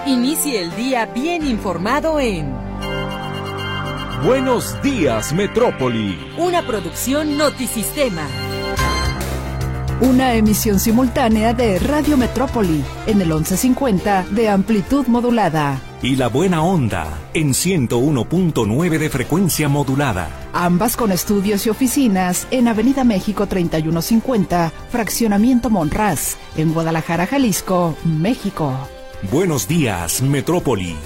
Inicie el día bien informado en Buenos Días, Metrópoli. Una producción Notisistema. Una emisión simultánea de Radio Metrópoli en el 1150 de amplitud modulada. Y La Buena Onda en 101.9 de frecuencia modulada. Ambas con estudios y oficinas en Avenida México 3150, Fraccionamiento Monraz, en Guadalajara, Jalisco, México. Buenos días, Metrópoli.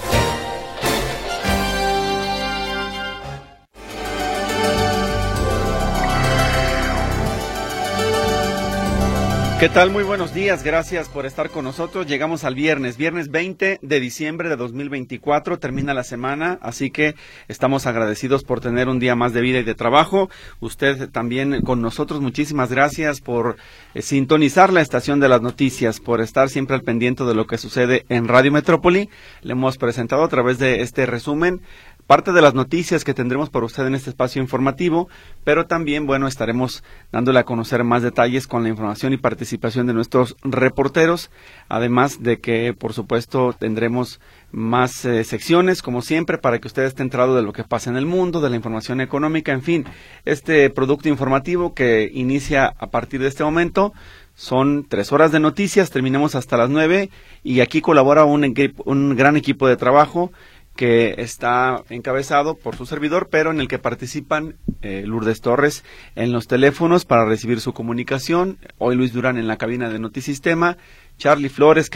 ¿Qué tal? Muy buenos días, gracias por estar con nosotros. Llegamos al viernes 20 de diciembre de 2024, termina la semana, así que estamos agradecidos por tener un día más de vida y de trabajo. Usted también con nosotros, muchísimas gracias por sintonizar la estación de las noticias, por estar siempre al pendiente de lo que sucede en Radio Metrópoli. Le hemos presentado a través de este resumen parte de las noticias que tendremos para usted en este espacio informativo, pero también, estaremos dándole a conocer más detalles con la información y participación de nuestros reporteros, además de que, por supuesto, tendremos más secciones, como siempre, para que usted esté enterado de lo que pasa en el mundo, de la información económica, en fin, este producto informativo que inicia a partir de este momento. Son 3 horas de noticias, terminamos hasta las 9, y aquí colabora un gran equipo de trabajo que está encabezado por su servidor, pero en el que participan Lourdes Torres en los teléfonos para recibir su comunicación, hoy Luis Durán en la cabina de Notisistema, Charlie Flores,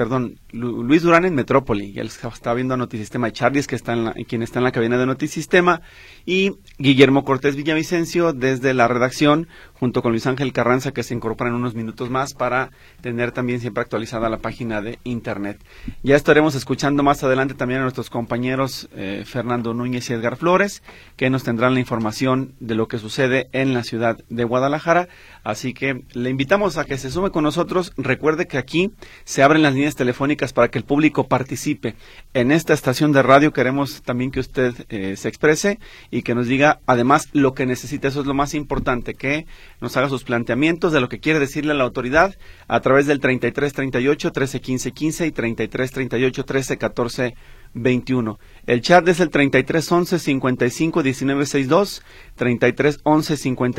Luis Durán en Metrópoli, y él está viendo a Notisistema, y Charlie es quien está en la cabina de Notisistema, y Guillermo Cortés Villavicencio desde la redacción, junto con Luis Ángel Carranza, que se incorpora en unos minutos más para tener también siempre actualizada la página de internet. Ya estaremos escuchando más adelante también a nuestros compañeros Fernando Núñez y Edgar Flores, que nos tendrán la información de lo que sucede en la ciudad de Guadalajara, así que le invitamos a que se sume con nosotros. Recuerde que aquí se abren las líneas telefónicas para que el público participe. En esta estación de radio queremos también que usted se exprese y que nos diga además lo que necesita. Eso es lo más importante, que nos haga sus planteamientos de lo que quiere decirle a la autoridad a través del 3338 131515 y 3338 1314 21. El chat es el 3311 551962, 3311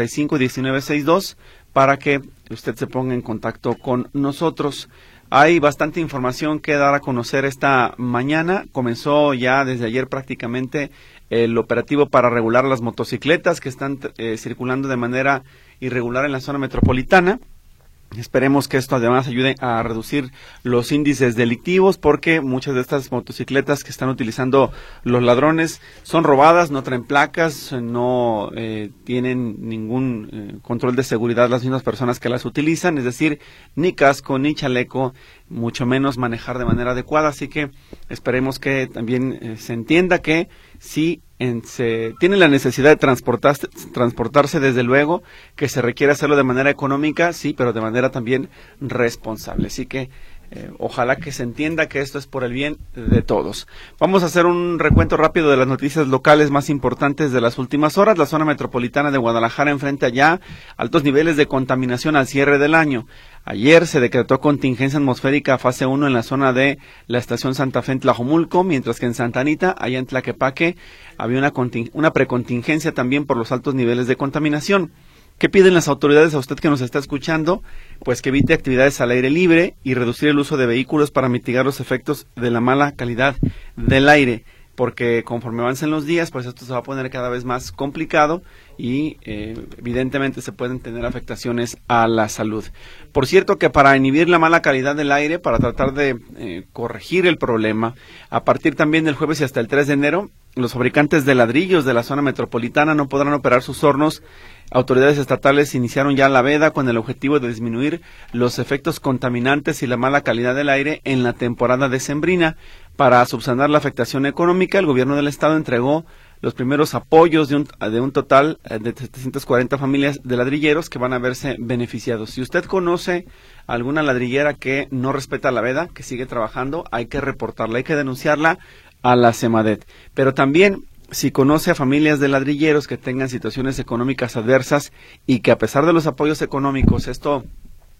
551962, para que usted se ponga en contacto con nosotros. Hay bastante información que dar a conocer esta mañana. Comenzó ya desde ayer prácticamente el operativo para regular las motocicletas que están circulando de manera irregular en la zona metropolitana. Esperemos que esto además ayude a reducir los índices delictivos, porque muchas de estas motocicletas que están utilizando los ladrones son robadas, no traen placas, no tienen ningún control de seguridad las mismas personas que las utilizan, es decir, ni casco, ni chaleco, mucho menos manejar de manera adecuada. Así que esperemos que también se entienda que si se tiene la necesidad de transportarse, desde luego, que se requiere hacerlo de manera económica, sí, pero de manera también responsable. Así que ojalá que se entienda que esto es por el bien de todos. Vamos a hacer un recuento rápido de las noticias locales más importantes de las últimas horas. La zona metropolitana de Guadalajara enfrenta ya altos niveles de contaminación al cierre del año. Ayer se decretó contingencia atmosférica fase 1 en la zona de la estación Santa Fe en Tlajomulco, mientras que en Santa Anita, allá en Tlaquepaque, había una precontingencia también por los altos niveles de contaminación. ¿Qué piden las autoridades a usted que nos está escuchando? Pues que evite actividades al aire libre y reducir el uso de vehículos para mitigar los efectos de la mala calidad del aire, porque conforme avancen los días, pues esto se va a poner cada vez más complicado y evidentemente se pueden tener afectaciones a la salud. Por cierto que para inhibir la mala calidad del aire, para tratar de corregir el problema, a partir también del jueves y hasta el 3 de enero, los fabricantes de ladrillos de la zona metropolitana no podrán operar sus hornos. Autoridades estatales iniciaron ya la veda con el objetivo de disminuir los efectos contaminantes y la mala calidad del aire en la temporada decembrina. Para subsanar la afectación económica, el gobierno del estado entregó los primeros apoyos de un total de 740 familias de ladrilleros que van a verse beneficiados. Si usted conoce alguna ladrillera que no respeta la veda, que sigue trabajando, hay que reportarla, hay que denunciarla a la SEMADET. Pero también, si conoce a familias de ladrilleros que tengan situaciones económicas adversas y que a pesar de los apoyos económicos esto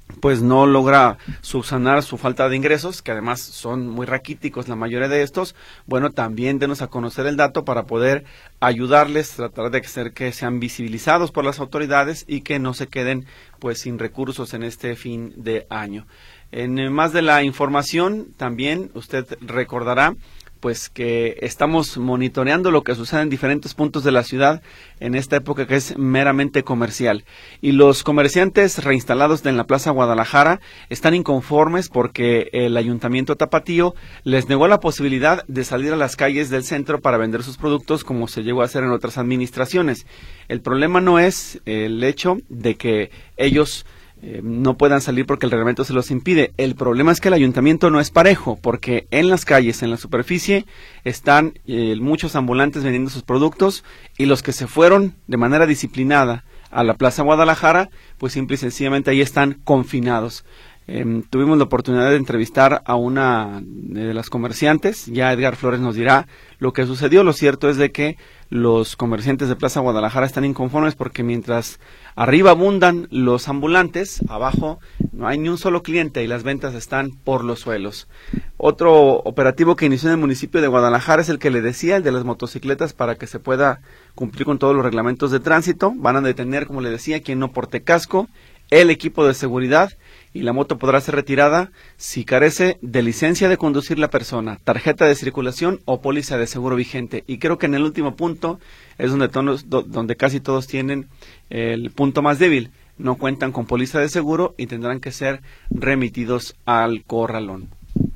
pues no logra subsanar su falta de ingresos, que además son muy raquíticos la mayoría de estos. Bueno, también denos a conocer el dato para poder ayudarles, tratar de hacer que sean visibilizados por las autoridades y que no se queden pues sin recursos en este fin de año. En más de la información, también usted recordará pues que estamos monitoreando lo que sucede en diferentes puntos de la ciudad en esta época que es meramente comercial. Y los comerciantes reinstalados en la Plaza Guadalajara están inconformes porque el Ayuntamiento Tapatío les negó la posibilidad de salir a las calles del centro para vender sus productos como se llegó a hacer en otras administraciones. El problema no es el hecho de que ellos no puedan salir porque el reglamento se los impide. El problema es que el ayuntamiento no es parejo, porque en las calles, en la superficie, están muchos ambulantes vendiendo sus productos y los que se fueron de manera disciplinada a la Plaza Guadalajara, pues simple y sencillamente ahí están confinados. Tuvimos la oportunidad de entrevistar a una de las comerciantes, ya Edgar Flores nos dirá lo que sucedió. Lo cierto es de que los comerciantes de Plaza Guadalajara están inconformes porque mientras arriba abundan los ambulantes, abajo no hay ni un solo cliente y las ventas están por los suelos. Otro operativo que inició en el municipio de Guadalajara es el que le decía, el de las motocicletas, para que se pueda cumplir con todos los reglamentos de tránsito. Van a detener, como le decía, quien no porte casco, el equipo de seguridad, y la moto podrá ser retirada si carece de licencia de conducir la persona, tarjeta de circulación o póliza de seguro vigente. Y creo que en el último punto es donde casi todos tienen el punto más débil. No cuentan con póliza de seguro y tendrán que ser remitidos al corralón.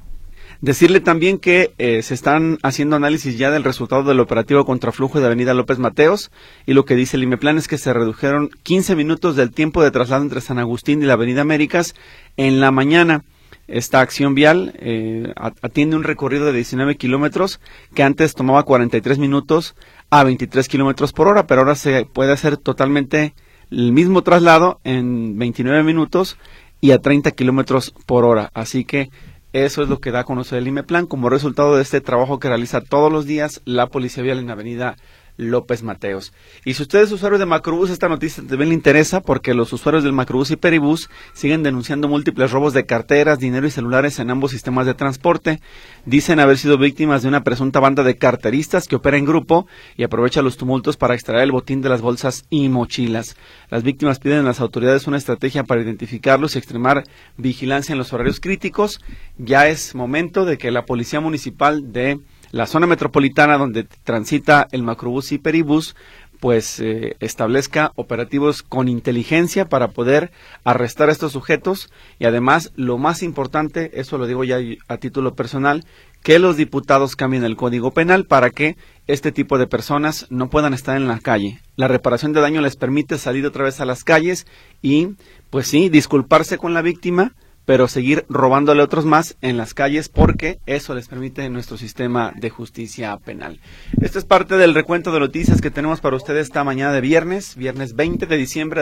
Decirle también que se están haciendo análisis ya del resultado del operativo contraflujo de Avenida López Mateos, y lo que dice el IMEPLAN es que se redujeron 15 minutos del tiempo de traslado entre San Agustín y la Avenida Américas en la mañana. Esta acción vial atiende un recorrido de 19 kilómetros que antes tomaba 43 minutos a 23 kilómetros por hora, pero ahora se puede hacer totalmente el mismo traslado en 29 minutos y a 30 kilómetros por hora. Así que eso es lo que da a conocer el IMEPLAN como resultado de este trabajo que realiza todos los días la Policía Vial en Avenida López Mateos. Y si usted es usuario de Macrobús, esta noticia también le interesa porque los usuarios del Macrobús y Peribús siguen denunciando múltiples robos de carteras, dinero y celulares en ambos sistemas de transporte. Dicen haber sido víctimas de una presunta banda de carteristas que opera en grupo y aprovecha los tumultos para extraer el botín de las bolsas y mochilas. Las víctimas piden a las autoridades una estrategia para identificarlos y extremar vigilancia en los horarios críticos. Ya es momento de que la Policía Municipal de la zona metropolitana donde transita el Macrobús y Peribús, pues establezca operativos con inteligencia para poder arrestar a estos sujetos y además, lo más importante, eso lo digo ya a título personal, que los diputados cambien el Código Penal para que este tipo de personas no puedan estar en la calle. La reparación de daño les permite salir otra vez a las calles y, pues sí, disculparse con la víctima, pero seguir robándole a otros más en las calles porque eso les permite nuestro sistema de justicia penal. Esto es parte del recuento de noticias que tenemos para ustedes esta mañana de viernes 20 de diciembre de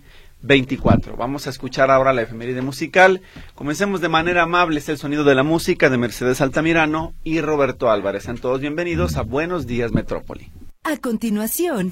2024. Vamos a escuchar ahora la efeméride musical. Comencemos de manera amable, es el sonido de la música de Mercedes Altamirano y Roberto Álvarez. Sean todos bienvenidos a Buenos Días Metrópoli. A continuación,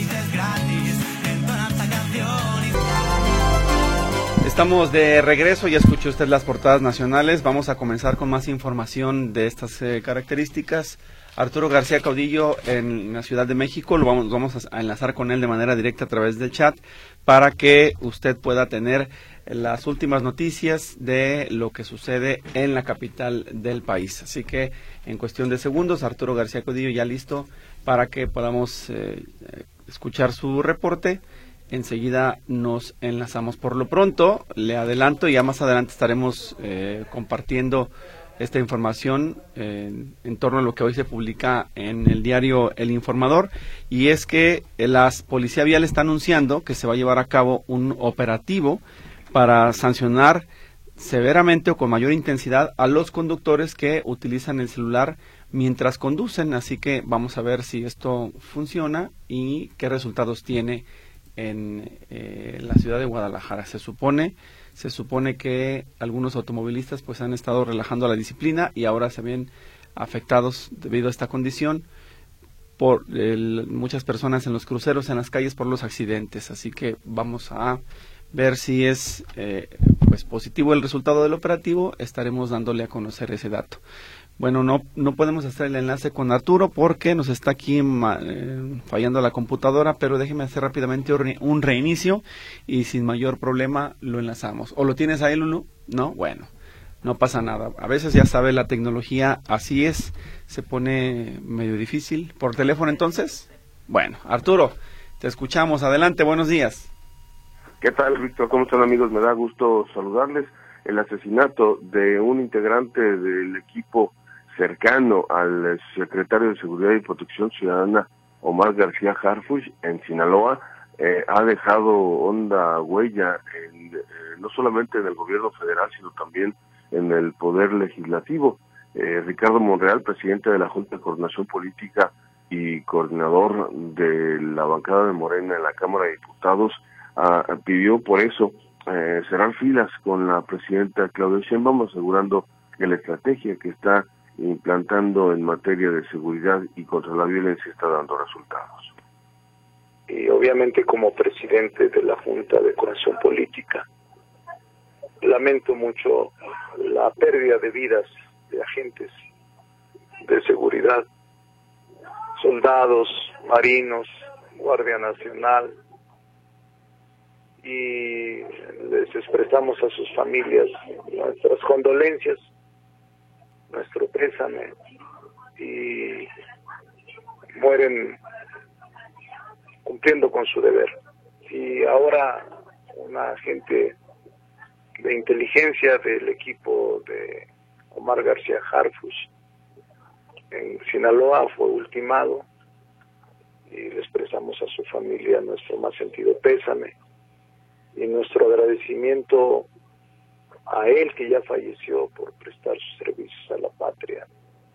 estamos de regreso, ya escuchó usted las portadas nacionales. Vamos a comenzar con más información de estas características. Arturo García Caudillo en la Ciudad de México, vamos a enlazar con él de manera directa a través del chat para que usted pueda tener las últimas noticias de lo que sucede en la capital del país. Así que en cuestión de segundos, Arturo García Caudillo ya listo para que podamos escuchar su reporte. Enseguida nos enlazamos. Por lo pronto, le adelanto, y ya más adelante estaremos compartiendo esta información en torno a lo que hoy se publica en el diario El Informador, y es que la Policía Vial está anunciando que se va a llevar a cabo un operativo para sancionar severamente o con mayor intensidad a los conductores que utilizan el celular mientras conducen. Así que vamos a ver si esto funciona y qué resultados tiene en la ciudad de Guadalajara. Se supone que algunos automovilistas pues han estado relajando la disciplina y ahora se ven afectados debido a esta condición por muchas personas en los cruceros, en las calles, por los accidentes. Así que vamos a ver si es pues positivo el resultado del operativo, estaremos dándole a conocer ese dato. Bueno, no podemos hacer el enlace con Arturo porque nos está aquí fallando la computadora, pero déjeme hacer rápidamente un reinicio y sin mayor problema lo enlazamos. ¿O lo tienes ahí, Lulu? No, bueno, no pasa nada. A veces ya sabe la tecnología, así es, se pone medio difícil. ¿Por teléfono entonces? Bueno, Arturo, te escuchamos. Adelante, buenos días. ¿Qué tal, Víctor? ¿Cómo están, amigos? Me da gusto saludarles. El asesinato de un integrante del equipo cercano al secretario de Seguridad y Protección Ciudadana, Omar García Harfuch, en Sinaloa, ha dejado honda huella no solamente en el gobierno federal, sino también en el poder legislativo. Ricardo Monreal, presidente de la Junta de Coordinación Política y coordinador de la bancada de Morena en la Cámara de Diputados, pidió por eso cerrar filas con la presidenta Claudia Sheinbaum, asegurando que la estrategia que está implantando en materia de seguridad y contra la violencia está dando resultados. Y obviamente, como presidente de la Junta de Coordinación Política, lamento mucho la pérdida de vidas de agentes de seguridad, soldados, marinos, Guardia Nacional, y les expresamos a sus familias nuestras condolencias, nuestro pésame, y mueren cumpliendo con su deber. Y ahora un agente de inteligencia del equipo de Omar García Harfuch en Sinaloa fue ultimado, y le expresamos a su familia nuestro más sentido pésame y nuestro agradecimiento a él, que ya falleció, por prestar sus servicios a la patria.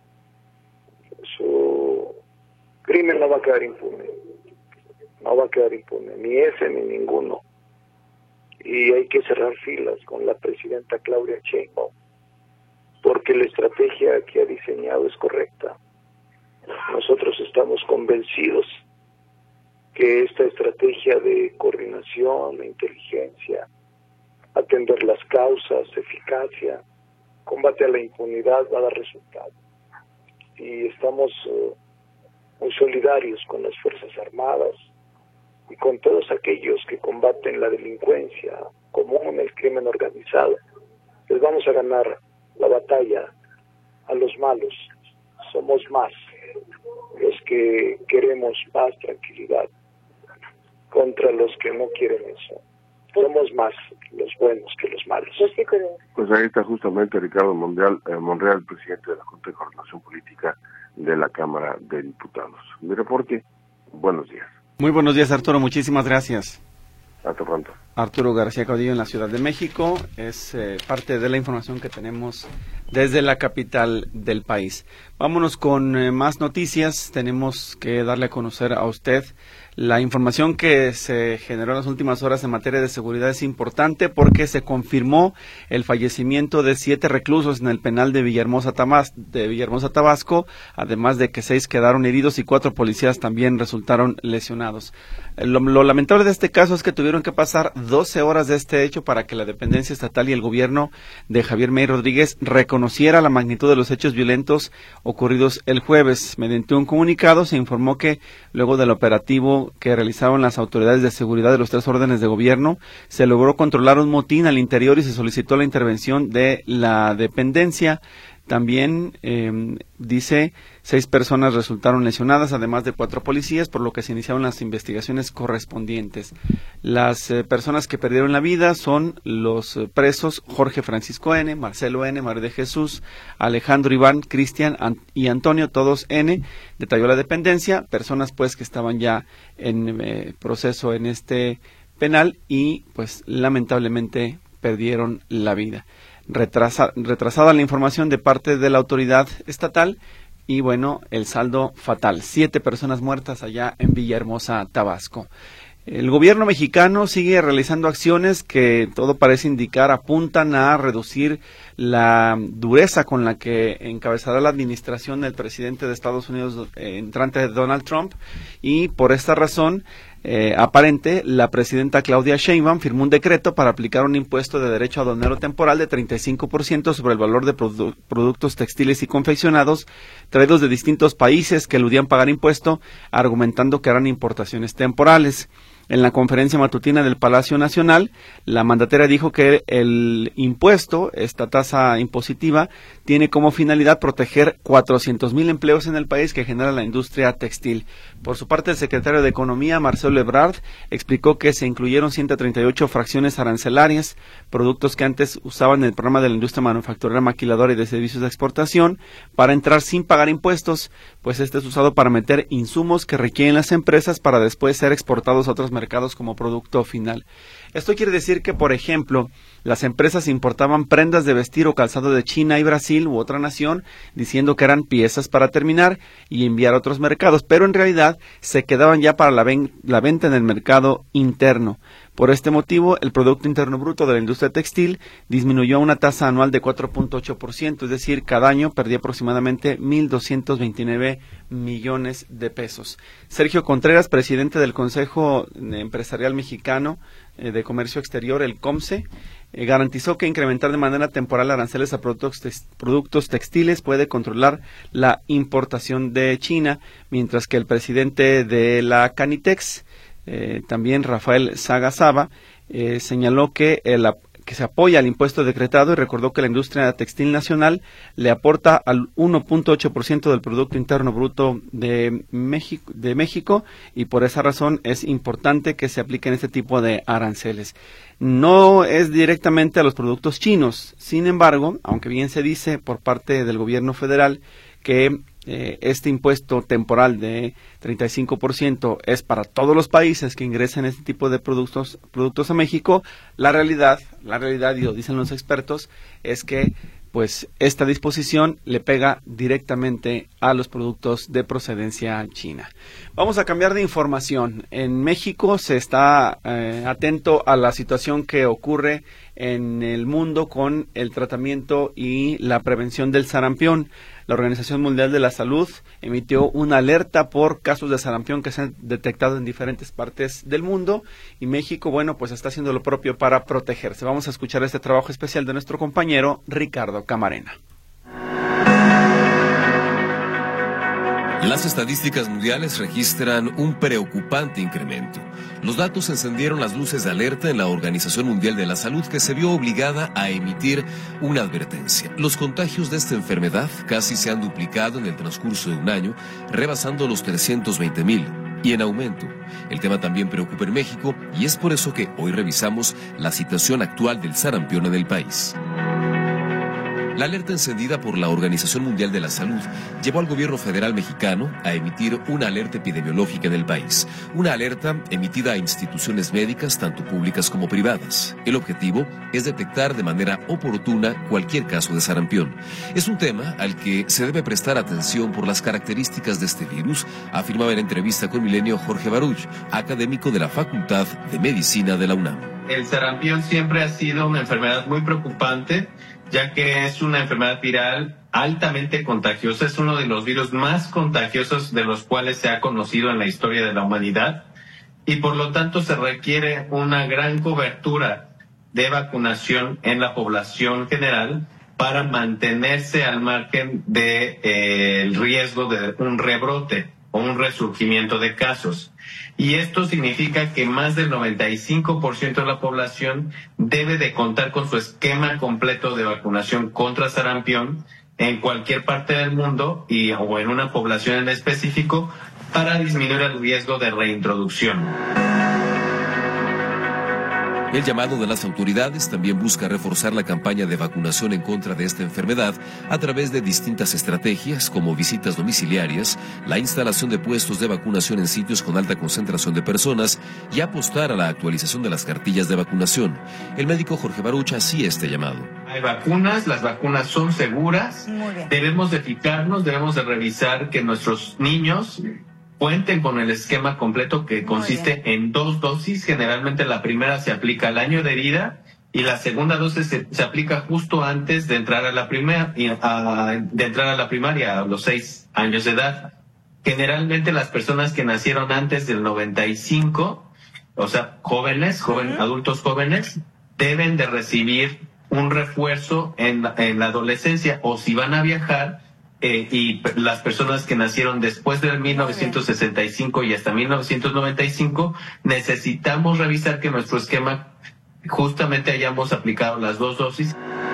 Su crimen no va a quedar impune, ni ese ni ninguno. Y hay que cerrar filas con la presidenta Claudia Sheinbaum, porque la estrategia que ha diseñado es correcta. Nosotros estamos convencidos que esta estrategia de coordinación, de inteligencia, atender las causas, eficacia, combate a la impunidad va a dar resultado. Y estamos muy solidarios con las Fuerzas Armadas y con todos aquellos que combaten la delincuencia común, el crimen organizado. Les vamos a ganar la batalla a los malos. Somos más los que queremos paz, tranquilidad, contra los que no quieren eso. Somos más los buenos que los malos. Pues ahí está justamente Ricardo Monreal, presidente de la Junta de Coordinación Política de la Cámara de Diputados. Mi reporte, buenos días. Muy buenos días, Arturo, muchísimas gracias. Hasta pronto. Arturo García Caudillo en la Ciudad de México, es parte de la información que tenemos desde la capital del país. Vámonos con más noticias. Tenemos que darle a conocer a usted la información que se generó en las últimas horas en materia de seguridad. Es importante porque se confirmó el fallecimiento de 7 reclusos en el penal de Villahermosa, Tabasco, además de que 6 quedaron heridos y 4 policías también resultaron lesionados. Lo lamentable de este caso es que tuvieron que pasar 12 horas de este hecho para que la dependencia estatal y el gobierno de Javier May Rodríguez reconociera la magnitud de los hechos violentos ocurridos el jueves. Mediante un comunicado se informó que luego del operativo que realizaron las autoridades de seguridad de los 3 órdenes de gobierno, se logró controlar un motín al interior y se solicitó la intervención de la dependencia. También, dice, 6 personas resultaron lesionadas, además de 4 policías, por lo que se iniciaron las investigaciones correspondientes. Las personas que perdieron la vida son los presos Jorge Francisco N., Marcelo N., María de Jesús, Alejandro Iván, Cristian y Antonio, todos N., detalló la dependencia, personas pues que estaban ya en proceso en este penal y pues lamentablemente perdieron la vida. Retrasada la información de parte de la autoridad estatal y bueno, el saldo fatal, 7 personas muertas allá en Villahermosa, Tabasco. El gobierno mexicano sigue realizando acciones que todo parece indicar apuntan a reducir la dureza con la que encabezará la administración del presidente de Estados Unidos entrante Donald Trump, y por esta razón aparente, la presidenta Claudia Sheinbaum firmó un decreto para aplicar un impuesto de derecho aduanero temporal de 35% sobre el valor de productos textiles y confeccionados traídos de distintos países que eludían pagar impuesto, argumentando que eran importaciones temporales. En la conferencia matutina del Palacio Nacional, la mandataria dijo que el impuesto, esta tasa impositiva, tiene como finalidad proteger 400,000 empleos en el país que genera la industria textil. Por su parte, el secretario de Economía, Marcelo Ebrard, explicó que se incluyeron 138 fracciones arancelarias, productos que antes usaban el programa de la industria manufacturera, maquiladora y de servicios de exportación, para entrar sin pagar impuestos, pues este es usado para meter insumos que requieren las empresas para después ser exportados a otros mercados como producto final. Esto quiere decir que, por ejemplo, las empresas importaban prendas de vestir o calzado de China y Brasil u otra nación, diciendo que eran piezas para terminar y enviar a otros mercados, pero en realidad se quedaban ya para la venta en el mercado interno. Por este motivo, el Producto Interno Bruto de la industria textil disminuyó a una tasa anual de 4.8%, es decir, cada año perdía aproximadamente 1.229 millones de pesos. Sergio Contreras, presidente del Consejo Empresarial Mexicano de Comercio Exterior, el COMCE, garantizó que incrementar de manera temporal aranceles a productos textiles puede controlar la importación de China, mientras que el presidente de la Canitex, también Rafael Sagasaba, señaló que se apoya al impuesto decretado y recordó que la industria textil nacional le aporta al 1.8% del Producto Interno Bruto de México y por esa razón es importante que se apliquen este tipo de aranceles. No es directamente a los productos chinos, sin embargo, aunque bien se dice por parte del gobierno federal que este impuesto temporal de 35% es para todos los países que ingresen este tipo de productos a México, la realidad, y lo dicen los expertos, es que pues esta disposición le pega directamente a los productos de procedencia china. Vamos a cambiar de información. En México se está atento a la situación que ocurre en el mundo con el tratamiento y la prevención del sarampión. La Organización Mundial de la Salud emitió una alerta por casos de sarampión que se han detectado en diferentes partes del mundo y México, bueno, pues está haciendo lo propio para protegerse. Vamos a escuchar este trabajo especial de nuestro compañero Ricardo Camarena. Las estadísticas mundiales registran un preocupante incremento. Los datos encendieron las luces de alerta en la Organización Mundial de la Salud, que se vio obligada a emitir una advertencia. Los contagios de esta enfermedad casi se han duplicado en el transcurso de un año, rebasando los 320,000 y en aumento. El tema también preocupa en México y es por eso que hoy revisamos la situación actual del sarampión en el país. La alerta encendida por la Organización Mundial de la Salud llevó al gobierno federal mexicano a emitir una alerta epidemiológica en el país. Una alerta emitida a instituciones médicas, tanto públicas como privadas. El objetivo es detectar de manera oportuna cualquier caso de sarampión. Es un tema al que se debe prestar atención por las características de este virus, afirmaba en entrevista con Milenio Jorge Baruch, académico de la Facultad de Medicina de la UNAM. El sarampión siempre ha sido una enfermedad muy preocupante, ya que es una enfermedad viral altamente contagiosa, es uno de los virus más contagiosos de los cuales se ha conocido en la historia de la humanidad y por lo tanto se requiere una gran cobertura de vacunación en la población general para mantenerse al margen del riesgo de un rebrote o un resurgimiento de casos. Y esto significa que más del 95% de la población debe de contar con su esquema completo de vacunación contra sarampión en cualquier parte del mundo o en una población en específico para disminuir el riesgo de reintroducción. El llamado de las autoridades también busca reforzar la campaña de vacunación en contra de esta enfermedad a través de distintas estrategias como visitas domiciliarias, la instalación de puestos de vacunación en sitios con alta concentración de personas y apostar a la actualización de las cartillas de vacunación. El médico Jorge Baruch hacía este llamado. Hay vacunas, las vacunas son seguras, debemos de fijarnos, debemos de revisar que nuestros niños cuenten con el esquema completo que consiste en 2 dosis. Generalmente la primera se aplica al año de vida y la segunda dosis se aplica justo antes de entrar a la primaria, a los 6 años de edad. generalmente las personas que nacieron antes del 95, o sea, adultos jóvenes, deben de recibir un refuerzo en la adolescencia, o si van a viajar, y las personas que nacieron después del 1965 y hasta 1995, necesitamos revisar que nuestro esquema justamente hayamos aplicado las 2 dosis.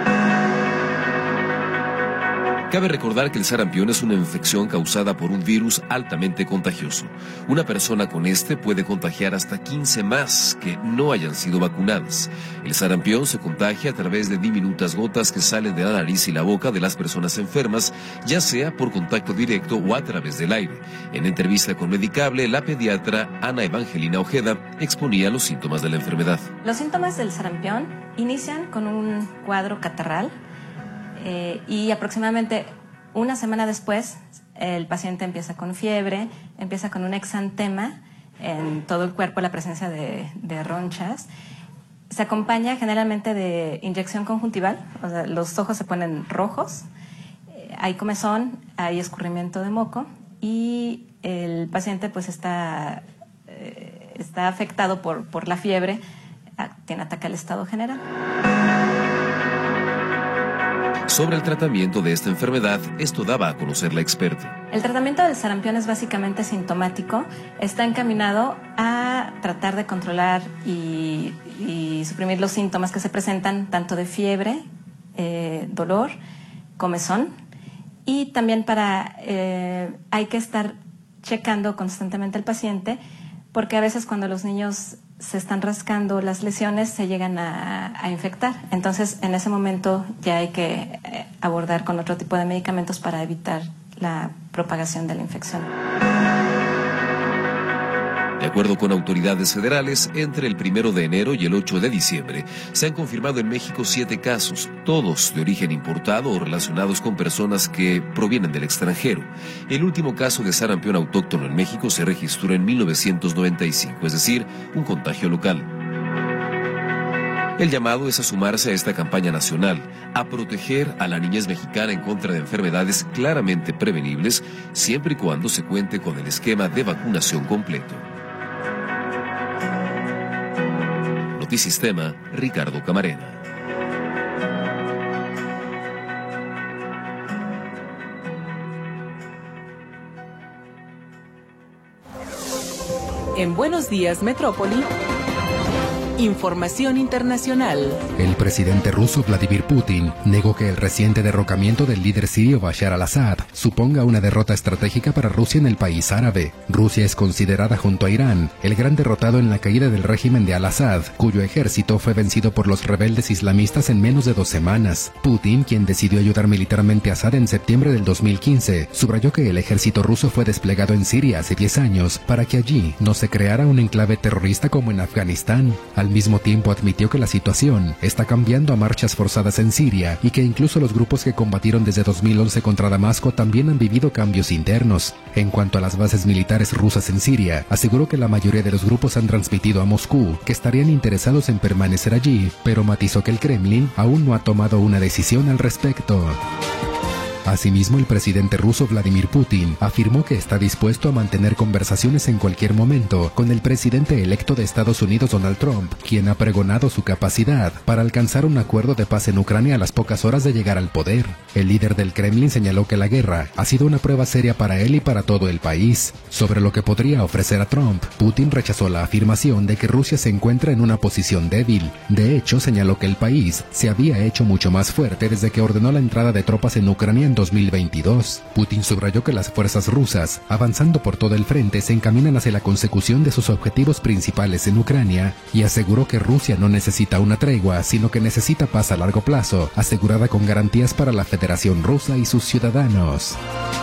Cabe recordar que el sarampión es una infección causada por un virus altamente contagioso. Una persona con este puede contagiar hasta 15 más que no hayan sido vacunadas. El sarampión se contagia a través de diminutas gotas que salen de la nariz y la boca de las personas enfermas, ya sea por contacto directo o a través del aire. En entrevista con Medicable, la pediatra Ana Evangelina Ojeda exponía los síntomas de la enfermedad. Los síntomas del sarampión inician con un cuadro catarral, y aproximadamente una semana después el paciente empieza con fiebre, empieza con un exantema en todo el cuerpo, la presencia de ronchas. Se acompaña generalmente de inyección conjuntival, o sea, los ojos se ponen rojos, hay comezón, hay escurrimiento de moco y el paciente pues está afectado por la fiebre, tiene ataque al estado general. Sobre el tratamiento de esta enfermedad, esto daba a conocer la experta. El tratamiento del sarampión es básicamente sintomático, está encaminado a tratar de controlar y suprimir los síntomas que se presentan, tanto de fiebre, dolor, comezón, y también hay que estar checando constantemente al paciente, porque a veces cuando los niños se están rascando las lesiones se llegan a infectar. Entonces, en ese momento ya hay que abordar con otro tipo de medicamentos para evitar la propagación de la infección. De acuerdo con autoridades federales, entre el 1 de enero y el 8 de diciembre se han confirmado en México 7 casos, todos de origen importado o relacionados con personas que provienen del extranjero. El último caso de sarampión autóctono en México se registró en 1995, es decir, un contagio local. El llamado es a sumarse a esta campaña nacional, a proteger a la niñez mexicana en contra de enfermedades claramente prevenibles, siempre y cuando se cuente con el esquema de vacunación completo. Notisistema, Ricardo Camarena. En Buenos Días, Metrópoli, información internacional. El presidente ruso Vladimir Putin negó que el reciente derrocamiento del líder sirio Bashar al-Assad suponga una derrota estratégica para Rusia en el país árabe. Rusia es considerada junto a Irán el gran derrotado en la caída del régimen de al-Assad, cuyo ejército fue vencido por los rebeldes islamistas en menos de 2 semanas. Putin, quien decidió ayudar militarmente a Assad en septiembre del 2015, subrayó que el ejército ruso fue desplegado en Siria hace 10 años para que allí no se creara un enclave terrorista como en Afganistán. Al mismo tiempo admitió que la situación está cambiando a marchas forzadas en Siria y que incluso los grupos que combatieron desde 2011 contra Damasco también han vivido cambios internos. En cuanto a las bases militares rusas en Siria, aseguró que la mayoría de los grupos han transmitido a Moscú que estarían interesados en permanecer allí, pero matizó que el Kremlin aún no ha tomado una decisión al respecto. Asimismo, el presidente ruso Vladimir Putin afirmó que está dispuesto a mantener conversaciones en cualquier momento con el presidente electo de Estados Unidos Donald Trump, quien ha pregonado su capacidad para alcanzar un acuerdo de paz en Ucrania a las pocas horas de llegar al poder. El líder del Kremlin señaló que la guerra ha sido una prueba seria para él y para todo el país. Sobre lo que podría ofrecer a Trump, Putin rechazó la afirmación de que Rusia se encuentra en una posición débil. De hecho, señaló que el país se había hecho mucho más fuerte desde que ordenó la entrada de tropas en Ucrania en 2022. Putin subrayó que las fuerzas rusas, avanzando por todo el frente, se encaminan hacia la consecución de sus objetivos principales en Ucrania y aseguró que Rusia no necesita una tregua, sino que necesita paz a largo plazo, asegurada con garantías para la Federación Rusa y sus ciudadanos.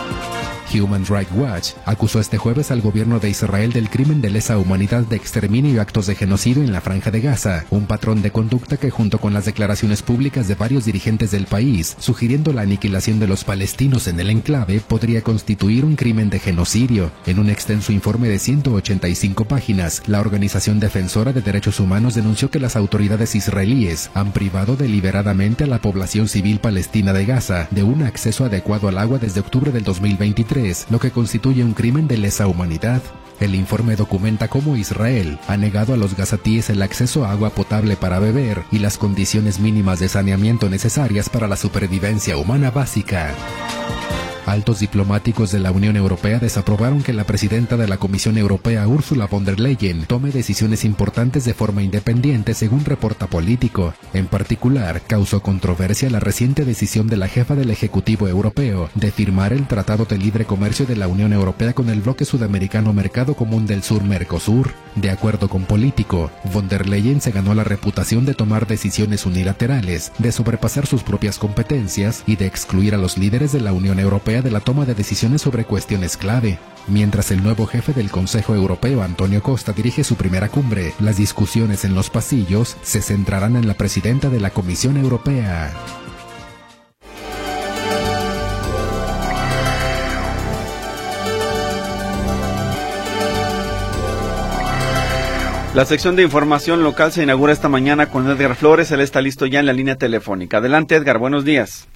Human Rights Watch acusó este jueves al gobierno de Israel del crimen de lesa humanidad de exterminio y actos de genocidio en la Franja de Gaza, un patrón de conducta que junto con las declaraciones públicas de varios dirigentes del país, sugiriendo la aniquilación de los palestinos en el enclave, podría constituir un crimen de genocidio. En un extenso informe de 185 páginas, la organización defensora de derechos humanos denunció que las autoridades israelíes han privado deliberadamente a la población civil palestina de Gaza de un acceso adecuado al agua desde octubre del 2023 2023, lo que constituye un crimen de lesa humanidad. El informe documenta cómo Israel ha negado a los gazatíes el acceso a agua potable para beber y las condiciones mínimas de saneamiento necesarias para la supervivencia humana básica. Altos diplomáticos de la Unión Europea desaprobaron que la presidenta de la Comisión Europea, Ursula von der Leyen, tome decisiones importantes de forma independiente, según reporta Político. En particular, causó controversia la reciente decisión de la jefa del Ejecutivo Europeo de firmar el Tratado de Libre Comercio de la Unión Europea con el bloque sudamericano Mercado Común del Sur, Mercosur. De acuerdo con Político, von der Leyen se ganó la reputación de tomar decisiones unilaterales, de sobrepasar sus propias competencias y de excluir a los líderes de la Unión Europea de la toma de decisiones sobre cuestiones clave. Mientras el nuevo jefe del Consejo Europeo, Antonio Costa, dirige su primera cumbre, las discusiones en los pasillos se centrarán en la presidenta de la Comisión Europea. La sección de información local se inaugura esta mañana con Edgar Flores. Él está listo ya en la línea telefónica. Adelante, Edgar, buenos días.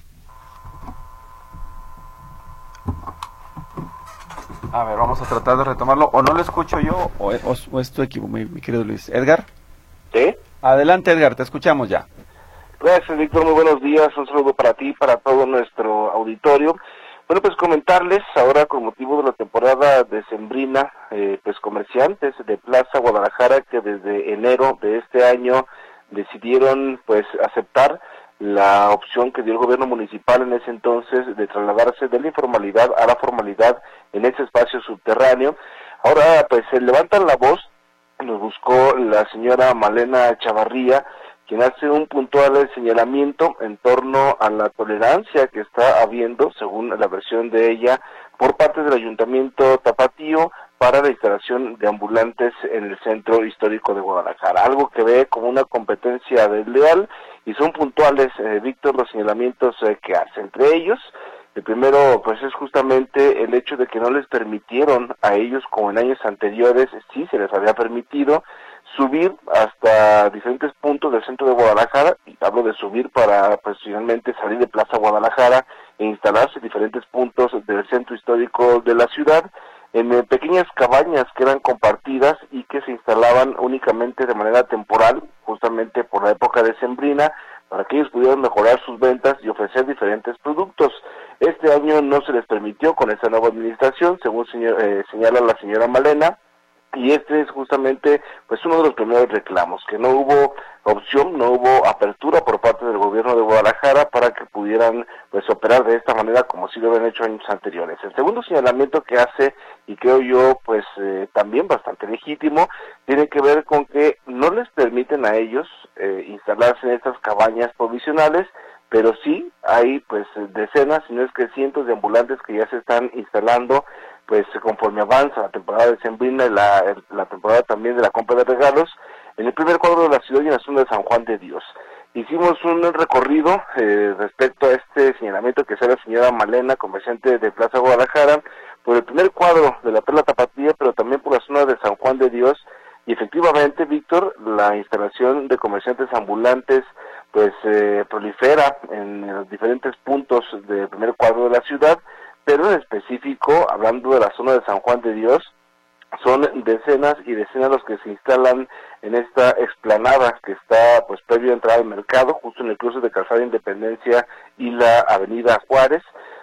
A ver, vamos a tratar de retomarlo. O no lo escucho yo, o es tu equipo, mi querido Luis. ¿Edgar? ¿Sí? Adelante, Edgar, te escuchamos ya. Gracias, Víctor, muy buenos días. Un saludo para ti, para todo nuestro auditorio. Bueno, pues comentarles ahora con motivo de la temporada decembrina, pues comerciantes de Plaza Guadalajara que desde enero de este año decidieron pues aceptar la opción que dio el gobierno municipal en ese entonces de trasladarse de la informalidad a la formalidad en ese espacio subterráneo. Ahora pues se levantan la voz, nos buscó la señora Malena Chavarría, quien hace un puntual señalamiento en torno a la tolerancia que está habiendo, según la versión de ella, por parte del Ayuntamiento Tapatío para la instalación de ambulantes en el centro histórico de Guadalajara, algo que ve como una competencia desleal, y son puntuales, Víctor, los señalamientos que hace. Entre ellos, el primero pues es justamente el hecho de que no les permitieron a ellos, como en años anteriores, sí se les había permitido, subir hasta diferentes puntos del centro de Guadalajara, y hablo de subir para pues finalmente salir de Plaza Guadalajara e instalarse en diferentes puntos del centro histórico de la ciudad, en pequeñas cabañas que eran compartidas y que se instalaban únicamente de manera temporal, justamente por la época decembrina, para que ellos pudieran mejorar sus ventas y ofrecer diferentes productos. Este año no se les permitió con esta nueva administración, según señala la señora Malena, y este es justamente pues uno de los primeros reclamos, que no hubo opción, no hubo apertura por parte del gobierno de Guadalajara para que pudieran pues operar de esta manera como sí lo habían hecho años anteriores. El segundo señalamiento que hace, y creo yo pues también bastante legítimo, tiene que ver con que no les permiten a ellos instalarse en estas cabañas provisionales, pero sí hay pues decenas, si no es que cientos de ambulantes que ya se están instalando pues conforme avanza la temporada decembrina y la temporada también de la compra de regalos, en el primer cuadro de la ciudad y en la zona de San Juan de Dios. Hicimos un recorrido respecto a este señalamiento que hace la señora Malena, comerciante de Plaza Guadalajara, por el primer cuadro de la Perla Tapatía, pero también por la zona de San Juan de Dios, y efectivamente, Víctor, la instalación de comerciantes ambulantes pues prolifera en los diferentes puntos del primer cuadro de la ciudad, pero en específico, hablando de la zona de San Juan de Dios, son decenas y decenas los que se instalan en esta explanada que está pues previo a entrar al mercado, justo en el cruce de Calzada Independencia y la Avenida Juárez.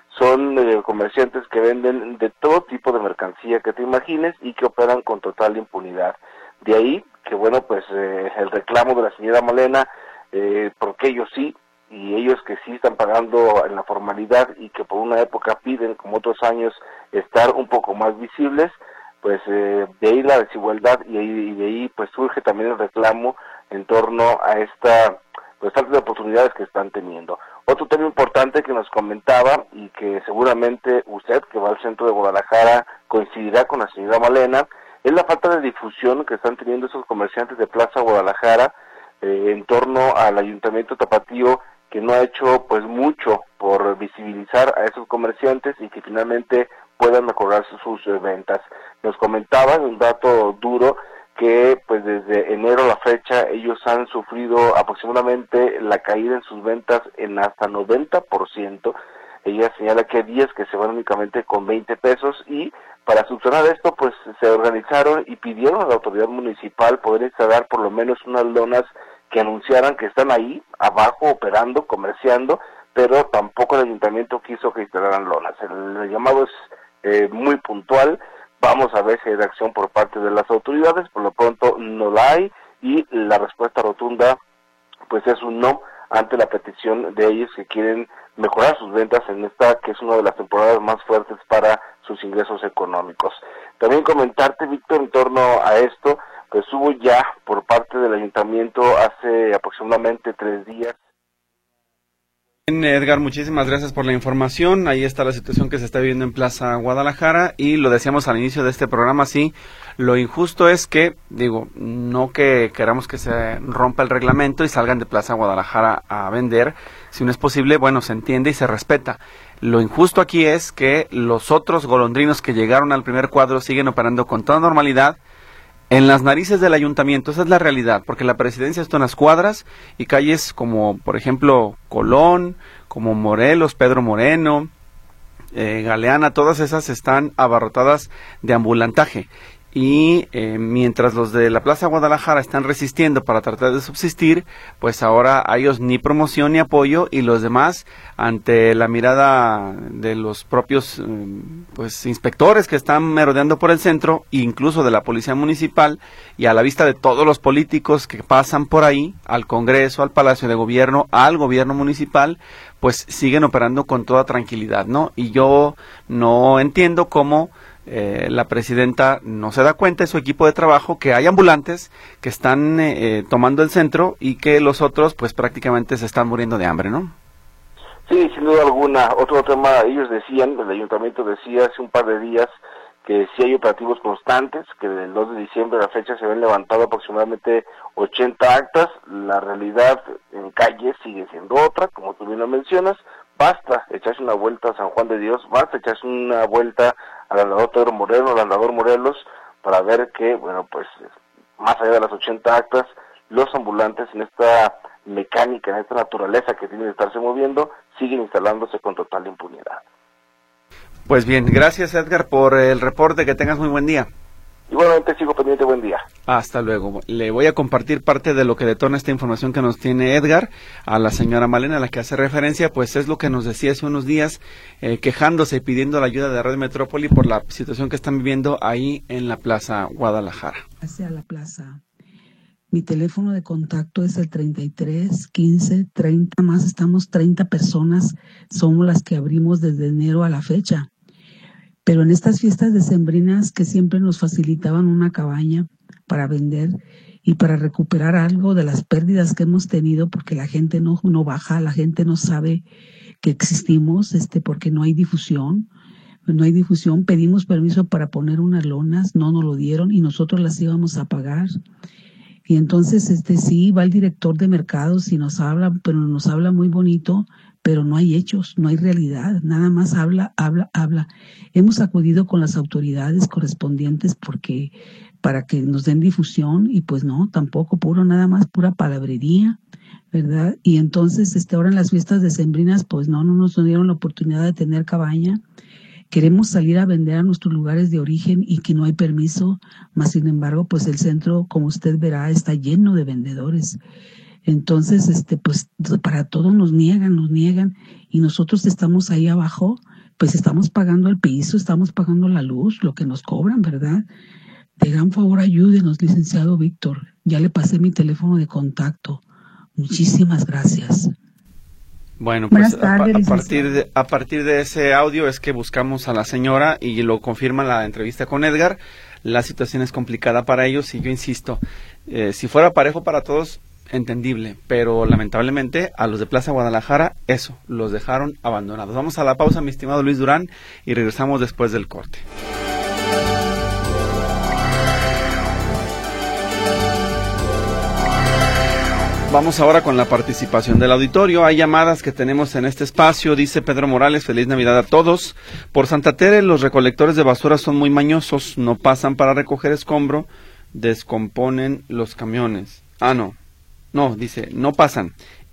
Son comerciantes que venden de todo tipo de mercancía que te imagines y que operan con total impunidad. De ahí que bueno, pues el reclamo de la señora Malena, porque ellos sí, y ellos que sí están pagando en la formalidad y que por una época piden, como otros años, estar un poco más visibles, pues de ahí la desigualdad y de ahí pues surge también el reclamo en torno a esta pues falta de oportunidades que están teniendo. Otro tema importante que nos comentaba y que seguramente usted que va al centro de Guadalajara coincidirá con la señora Malena, es la falta de difusión que están teniendo esos comerciantes de Plaza Guadalajara en torno al Ayuntamiento Tapatío, que no ha hecho pues mucho por visibilizar a esos comerciantes y que finalmente puedan mejorar sus ventas. Nos comentaban un dato duro que pues desde enero a la fecha ellos han sufrido aproximadamente la caída en sus ventas en hasta 90%. Ella señala que hay días que se van únicamente con 20 pesos y para subsanar esto, pues se organizaron y pidieron a la autoridad municipal poder instalar por lo menos unas lonas que anunciaran que están ahí abajo operando, comerciando, pero tampoco el ayuntamiento quiso que instalaran lonas. El llamado es muy puntual. Vamos a ver si hay reacción por parte de las autoridades. Por lo pronto no la hay y la respuesta rotunda pues es un no ante la petición de ellos que quieren mejorar sus ventas en esta que es una de las temporadas más fuertes para sus ingresos económicos. También comentarte, Víctor, en torno a esto, pues hubo ya por parte del ayuntamiento hace aproximadamente 3 días. Edgar, muchísimas gracias por la información. Ahí está la situación que se está viviendo en Plaza Guadalajara y lo decíamos al inicio de este programa, sí, lo injusto es que, digo, no que queramos que se rompa el reglamento y salgan de Plaza Guadalajara a vender, si no es posible, bueno, se entiende y se respeta. Lo injusto aquí es que los otros golondrinos que llegaron al primer cuadro siguen operando con toda normalidad en las narices del ayuntamiento. Esa es la realidad, porque la presidencia está en las cuadras y calles como, por ejemplo, Colón, como Morelos, Pedro Moreno, Galeana, todas esas están abarrotadas de ambulantaje. Y mientras los de la Plaza Guadalajara están resistiendo para tratar de subsistir, pues ahora a ellos ni promoción ni apoyo, y los demás, ante la mirada de los propios pues inspectores que están merodeando por el centro, incluso de la policía municipal, y a la vista de todos los políticos que pasan por ahí, al Congreso, al Palacio de Gobierno, al gobierno municipal, pues siguen operando con toda tranquilidad, ¿no? Y yo no entiendo cómo la presidenta no se da cuenta de su equipo de trabajo que hay ambulantes que están tomando el centro y que los otros pues prácticamente se están muriendo de hambre, ¿no? Sí, sin duda alguna. Otro tema, ellos decían, el ayuntamiento decía hace un par de días que sí hay operativos constantes, que del 2 de diciembre a la fecha se habían levantado aproximadamente 80 actas. La realidad en calle sigue siendo otra, como tú bien lo mencionas. Basta echarse una vuelta a San Juan de Dios, basta echarse una vuelta al andador Pedro Moreno, al andador Morelos, para ver que, bueno, pues más allá de las 80 actas, los ambulantes en esta mecánica, en esta naturaleza que tienen que estarse moviendo, siguen instalándose con total impunidad. Pues bien, gracias Edgar por el reporte, que tengas muy buen día. Igualmente sigo pendiente, buen día. Hasta luego. Le voy a compartir parte de lo que detona esta información que nos tiene Edgar a la señora Malena, a la que hace referencia, pues es lo que nos decía hace unos días, quejándose y pidiendo la ayuda de Radio Metrópoli por la situación que están viviendo ahí en la Plaza Guadalajara. Hacia la plaza. Mi teléfono de contacto es el 33 15 30, más estamos 30 personas, somos las que abrimos desde enero a la fecha. Pero en estas fiestas decembrinas que siempre nos facilitaban una cabaña para vender y para recuperar algo de las pérdidas que hemos tenido, porque la gente no baja, la gente no sabe que existimos, porque no hay difusión, pedimos permiso para poner unas lonas, no nos lo dieron y nosotros las íbamos a pagar. Y entonces sí, va el director de mercados y nos habla, pero nos habla muy bonito, pero no hay hechos, no hay realidad, nada más habla. Hemos acudido con las autoridades correspondientes para que nos den difusión y pues no, tampoco, nada más pura palabrería, ¿verdad? Y entonces ahora en las fiestas decembrinas pues no nos dieron la oportunidad de tener cabaña. Queremos salir a vender a nuestros lugares de origen y que no hay permiso, más sin embargo, pues el centro, como usted verá, está lleno de vendedores. Entonces, pues para todo nos niegan y nosotros estamos ahí abajo, pues estamos pagando el piso, estamos pagando la luz, lo que nos cobran, ¿verdad? De gran favor, ayúdenos, licenciado Víctor. Ya le pasé mi teléfono de contacto. Muchísimas gracias. Bueno, pues a partir de ese audio es que buscamos a la señora y lo confirma la entrevista con Edgar. La situación es complicada para ellos y yo insisto, si fuera parejo para todos, entendible, pero lamentablemente a los de Plaza Guadalajara, los dejaron abandonados. Vamos a la pausa, mi estimado Luis Durán, y regresamos después del corte. Vamos ahora con la participación del auditorio. Hay llamadas que tenemos en este espacio. Dice Pedro Morales, feliz Navidad a todos. Por Santa Tere, los recolectores de basura son muy mañosos, no pasan para recoger escombro, descomponen los camiones. No, dice, no pasan.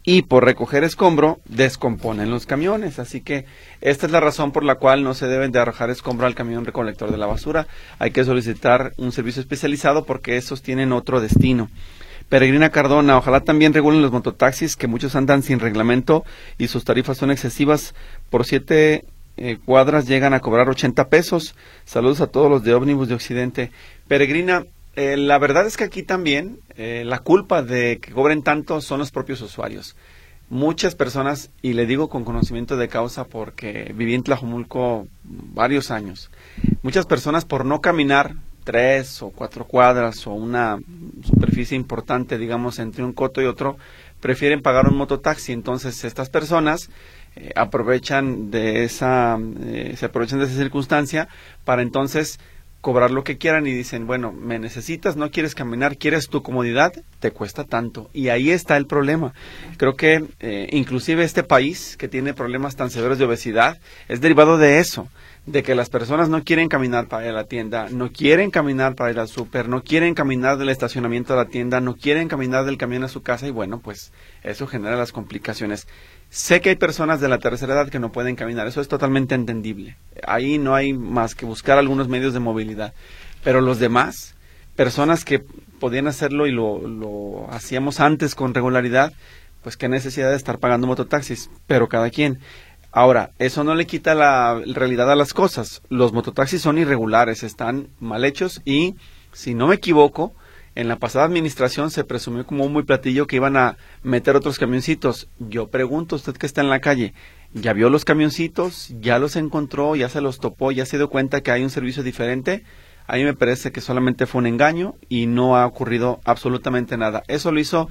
y por recoger escombro descomponen los camiones. Así que esta es la razón por la cual no se deben de arrojar escombro al camión recolector de la basura. Hay que solicitar un servicio especializado porque esos tienen otro destino. Peregrina Cardona, ojalá también regulen los mototaxis, que muchos andan sin reglamento y sus tarifas son excesivas. Por 7 cuadras llegan a cobrar 80 pesos. Saludos a todos los de Ómnibus de Occidente. Peregrina, la verdad es que aquí también la culpa de que cobren tanto son los propios usuarios. Muchas personas, y le digo con conocimiento de causa porque viví en Tlajomulco varios años, muchas personas por no caminar 3 o 4 cuadras o una superficie importante, digamos, entre un coto y otro, prefieren pagar un mototaxi. Entonces estas personas se aprovechan de esa circunstancia para entonces cobrar lo que quieran y dicen, bueno, me necesitas, no quieres caminar, quieres tu comodidad, te cuesta tanto. Y ahí está el problema. Creo que inclusive este país que tiene problemas tan severos de obesidad es derivado de eso, de que las personas no quieren caminar para ir a la tienda, no quieren caminar para ir al súper, no quieren caminar del estacionamiento a la tienda, no quieren caminar del camión a su casa y bueno, pues eso genera las complicaciones. Sé que hay personas de la tercera edad que no pueden caminar, eso es totalmente entendible. Ahí no hay más que buscar algunos medios de movilidad. Pero los demás, personas que podían hacerlo y lo hacíamos antes con regularidad, pues qué necesidad de estar pagando mototaxis, pero cada quien. Ahora, eso no le quita la realidad a las cosas. Los mototaxis son irregulares, están mal hechos y, si no me equivoco, en la pasada administración se presumió como un muy platillo que iban a meter otros camioncitos. Yo pregunto, usted que está en la calle, ¿ya vio los camioncitos? ¿Ya los encontró? ¿Ya se los topó? ¿Ya se dio cuenta que hay un servicio diferente? A mí me parece que solamente fue un engaño y no ha ocurrido absolutamente nada. Eso lo hizo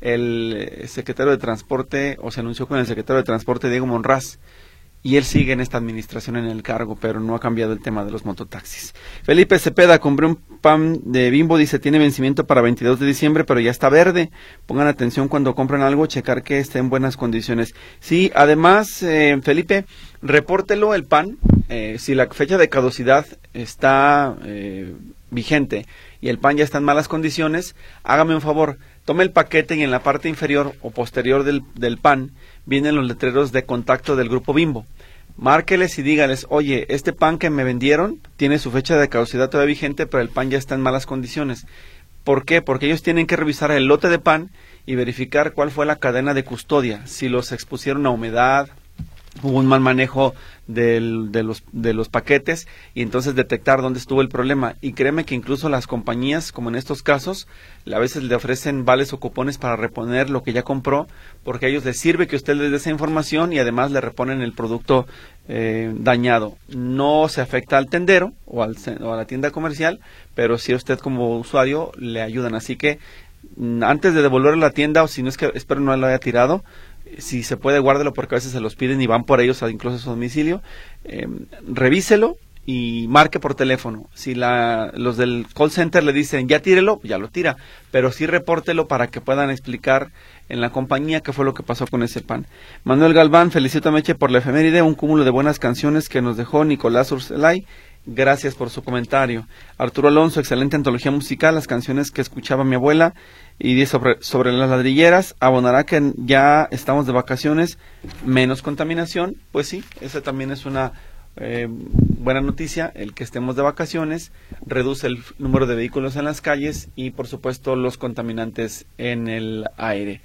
el secretario de Transporte, o se anunció con el secretario de Transporte, Diego Monraz. Y él sigue en esta administración en el cargo, pero no ha cambiado el tema de los mototaxis. Felipe Cepeda, compré un pan de Bimbo, dice, tiene vencimiento para 22 de diciembre, pero ya está verde. Pongan atención cuando compren algo, checar que esté en buenas condiciones. Sí, además, Felipe, repórtelo el pan, si la fecha de caducidad está vigente y el pan ya está en malas condiciones, hágame un favor, tome el paquete y en la parte inferior o posterior del pan vienen los letreros de contacto del Grupo Bimbo. Márqueles y dígales, oye, este pan que me vendieron tiene su fecha de caducidad todavía vigente, pero el pan ya está en malas condiciones. ¿Por qué? Porque ellos tienen que revisar el lote de pan y verificar cuál fue la cadena de custodia, si los expusieron a humedad, hubo un mal manejo de los paquetes y entonces detectar dónde estuvo el problema. Y créeme que incluso las compañías, como en estos casos, a veces le ofrecen vales o cupones para reponer lo que ya compró, porque a ellos les sirve que usted les dé esa información y además le reponen el producto dañado. No se afecta al tendero o a la tienda comercial, pero sí a usted como usuario le ayudan. Así que antes de devolverlo a la tienda, o si no es que espero no lo haya tirado, si se puede, guárdelo porque a veces se los piden y van por ellos incluso a su domicilio. Revíselo y marque por teléfono. Si los del call center le dicen ya tírelo, ya lo tira, pero sí repórtelo para que puedan explicar en la compañía qué fue lo que pasó con ese pan. Manuel Galván, felicito a Meche por la efeméride, un cúmulo de buenas canciones que nos dejó Nicolás Urselay. Gracias por su comentario. Arturo Alonso, excelente antología musical, las canciones que escuchaba mi abuela. Y dice sobre las ladrilleras, abonará que ya estamos de vacaciones, menos contaminación. Pues sí, esa también es una buena noticia, el que estemos de vacaciones, reduce el número de vehículos en las calles y por supuesto los contaminantes en el aire.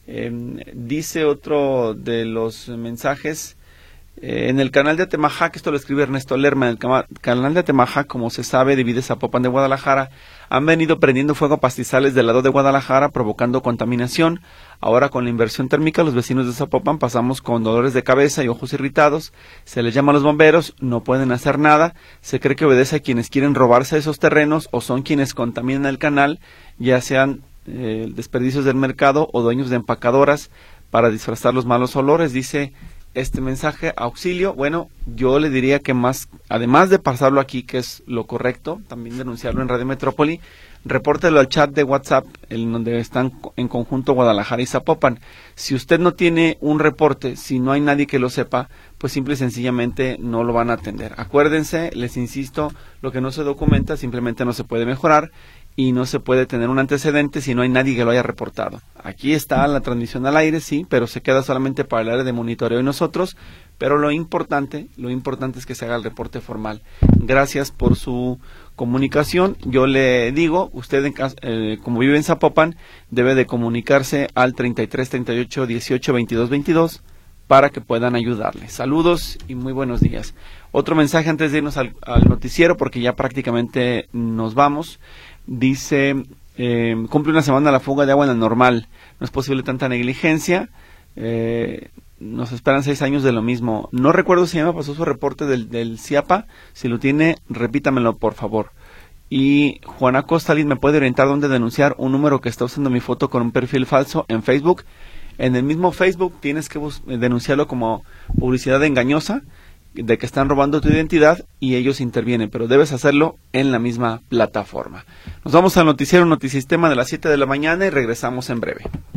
Dice otro de los mensajes, en el canal de Atemajac, esto lo escribe Ernesto Lerma, en el canal de Atemajac, como se sabe, divide Zapopan de Guadalajara, han venido prendiendo fuego a pastizales del lado de Guadalajara, provocando contaminación. Ahora con la inversión térmica, los vecinos de Zapopan pasamos con dolores de cabeza y ojos irritados, se les llama a los bomberos, no pueden hacer nada, se cree que obedece a quienes quieren robarse esos terrenos o son quienes contaminan el canal, ya sean desperdicios del mercado o dueños de empacadoras para disfrazar los malos olores, dice este mensaje, auxilio. Bueno, yo le diría que más, además de pasarlo aquí, que es lo correcto, también denunciarlo en Radio Metrópoli, repórtelo al chat de WhatsApp, en donde están en conjunto Guadalajara y Zapopan. Si usted no tiene un reporte, si no hay nadie que lo sepa, pues simple y sencillamente no lo van a atender. Acuérdense, les insisto, lo que no se documenta simplemente no se puede mejorar. y no se puede tener un antecedente si no hay nadie que lo haya reportado. Aquí está la transmisión al aire, sí, pero se queda solamente para el área de monitoreo y nosotros, pero lo importante es que se haga el reporte formal. Gracias por su comunicación. Yo le digo, usted como vive en Zapopan, debe de comunicarse al 33 38 18 22 22 para que puedan ayudarle. Saludos y muy buenos días. Otro mensaje antes de irnos al noticiero, porque ya prácticamente nos vamos. Dice, cumple una semana la fuga de agua en la normal. No es posible tanta negligencia. Nos esperan 6 años de lo mismo. No recuerdo si ya me pasó su reporte del CIAPA. Si lo tiene, repítamelo, por favor. Y Juana Costalín, ¿me puede orientar dónde denunciar un número que está usando mi foto con un perfil falso en Facebook? En el mismo Facebook tienes que denunciarlo como publicidad engañosa, de que están robando tu identidad y ellos intervienen, pero debes hacerlo en la misma plataforma. Nos vamos al noticiero Notisistema de las 7 de la mañana y regresamos en breve.